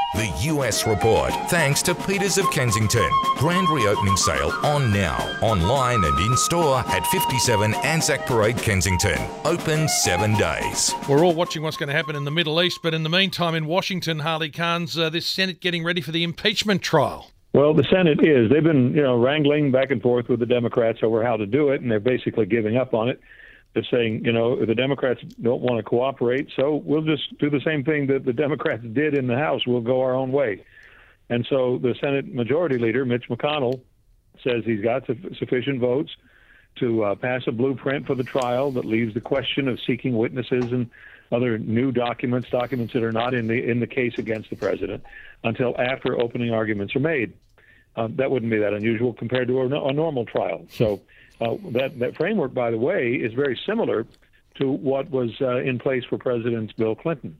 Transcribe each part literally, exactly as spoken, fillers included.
The U S Report, thanks to Peters of Kensington. Grand reopening sale on now, online and in-store at fifty-seven Anzac Parade, Kensington. Open seven days. We're all watching what's going to happen in the Middle East, but in the meantime in Washington, Harley Carnes, uh, this Senate getting ready for the impeachment trial. Well, the Senate is. They've been, you know, wrangling back and forth with the Democrats over how to do it, and they're basically giving up on it. They're saying, you know, the Democrats don't want to cooperate, so we'll just do the same thing that the Democrats did in the House. We'll go our own way. And so the Senate Majority Leader, Mitch McConnell, says he's got su- sufficient votes to uh, pass a blueprint for the trial that leaves the question of seeking witnesses and other new documents, documents that are not in the in the case against the president, until after opening arguments are made. Uh, that wouldn't be that unusual compared to a, a normal trial. So uh, that, that framework, by the way, is very similar to what was uh, in place for President Bill Clinton.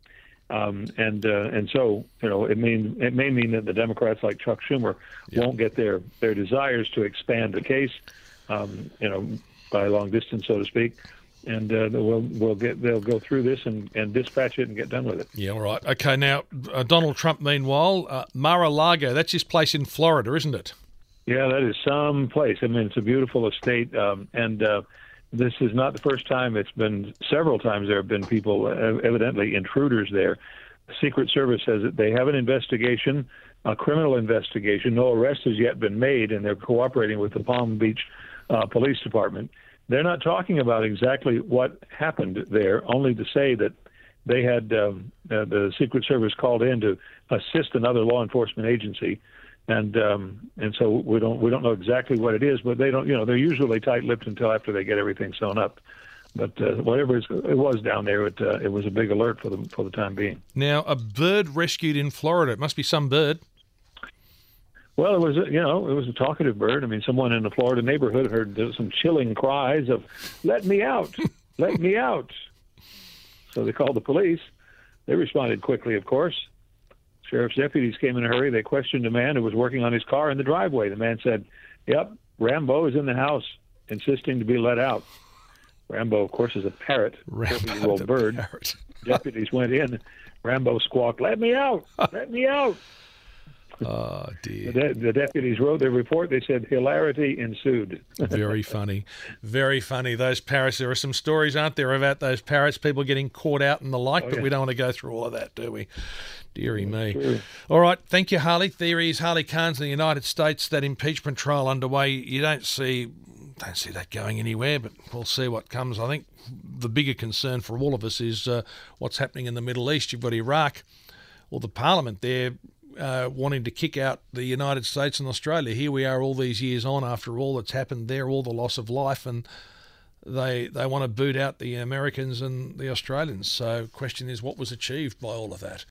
Um, and uh, and so, you know, it mean it may mean that the Democrats like Chuck Schumer yeah. won't get their, their desires to expand the case, um, you know, by a long distance, so to speak. And uh, we'll we'll get they'll go through this and, and dispatch it and get done with it. Yeah, all right. Okay, now uh, Donald Trump. Meanwhile, uh, Mar-a-Lago, that's his place in Florida, isn't it? Yeah, that is some place. I mean, it's a beautiful estate, um, and uh, this is not the first time. It's been several times there have been people, uh, evidently intruders there. The Secret Service says that they have an investigation, a criminal investigation. No arrest has yet been made, and they're cooperating with the Palm Beach uh, Police Department. They're not talking about exactly what happened there, only to say that they had um, uh, the Secret Service called in to assist another law enforcement agency, and um, and so we don't we don't know exactly what it is, but they don't you know they're usually tight-lipped until after they get everything sewn up. But uh, whatever it was down there, it uh, it was a big alert for the for the time being. Now, a bird rescued in Florida. It must be some bird. Well, it was, a, you know, it was a talkative bird. I mean, someone in the Florida neighborhood heard some chilling cries of, "Let me out! Let me out!" So they called the police. They responded quickly, of course. Sheriff's deputies came in a hurry. They questioned a man who was working on his car in the driveway. The man said, "Yep, Rambo is in the house, insisting to be let out." Rambo, of course, is a parrot, forty-year-old bird. Parrot. Deputies went in. Rambo squawked, "Let me out! Let me out!" Oh, dear. The, de- the deputies wrote their report. They said hilarity ensued. Very funny. Very funny. Those parrots, there are some stories, aren't there, about those parrots, people getting caught out and the like, oh, but yeah. we don't want to go through all of that, do we? Deary me. Sure. All right. Thank you, Harley. There is Harley Carnes in the United States, that impeachment trial underway. You don't see... don't see that going anywhere, but we'll see what comes. I think the bigger concern for all of us is uh, what's happening in the Middle East. You've got Iraq, well, the parliament there uh, wanting to kick out the United States and Australia. Here we are all these years on after all that's happened there, all the loss of life, and they they want to boot out the Americans and the Australians. So the question is, what was achieved by all of that?